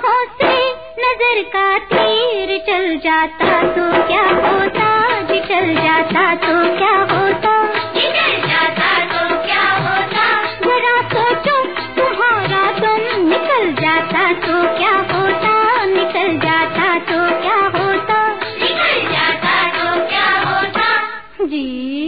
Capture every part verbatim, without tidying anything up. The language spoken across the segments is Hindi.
आँखों से नजर का तीर चल जाता तो क्या होता, जी चल जाता तो क्या होता, जी चल जाता तो क्या होता। जरा सोचो तुम्हारा दम निकल जाता तो क्या होता, निकल जाता तो क्या होता, निकल जाता तो क्या होता। जी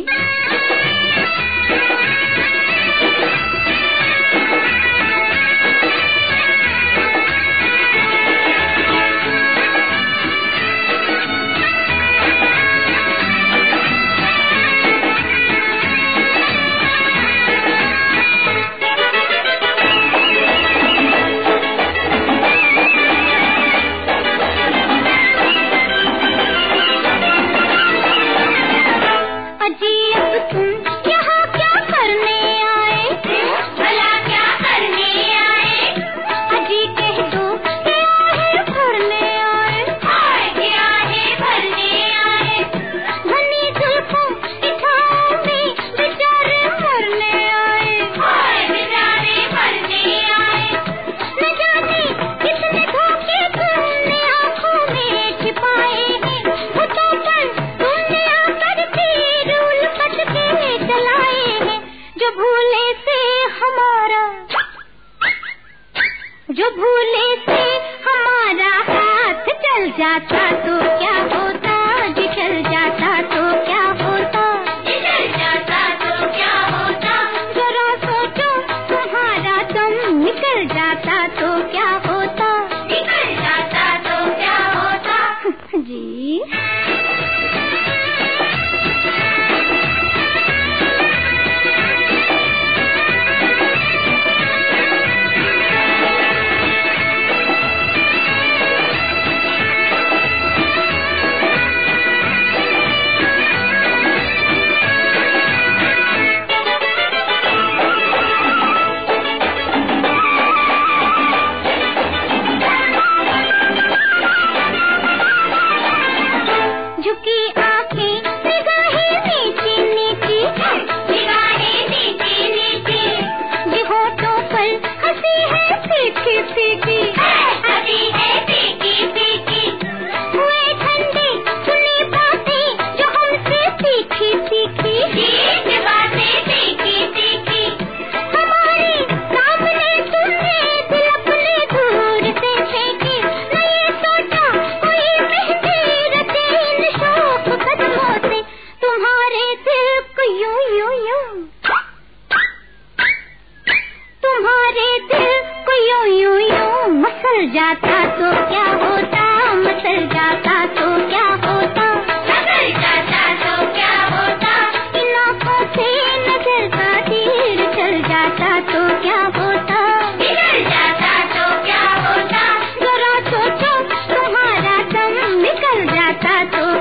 जो भूले से हमारा हाथ चल जाता तो क्या होता, जी चल जाता तो क्या होता, जी चल जाता तो क्या होता। जरा सोचो तुम्हारा दम निकल जाता तो क्या होता, निकल जाता तो क्या होता। जी झुकी आंखें निगाहें नीची नीची, निगाहें नीची नीची, जी होठों पर हंसी है फीकी फीकी, हंसी है फीकी फीकी। हुए ठंडे सुनी बातें जो हमसे सीखी सीखी, ये बातें सीखी सीखी। हमारे सामने तुमने दिल अपने दूर से फेंके, नहीं सोचा कोई मेहंदी रचे इन शौक कदमों से। तुम्हारे दिल को यूं यूं यूं, तुम्हारे दिल को यूं यूं यूं मसल जाता तो क्या होता, मसल जाता तो क्या होता, मसल जाता तो क्या होता। इन आँखों से नजर का तीर चल जाता तो क्या होता, निकल जाता तो क्या होता। जरा सोचो तुम्हारा दम निकल जाता तो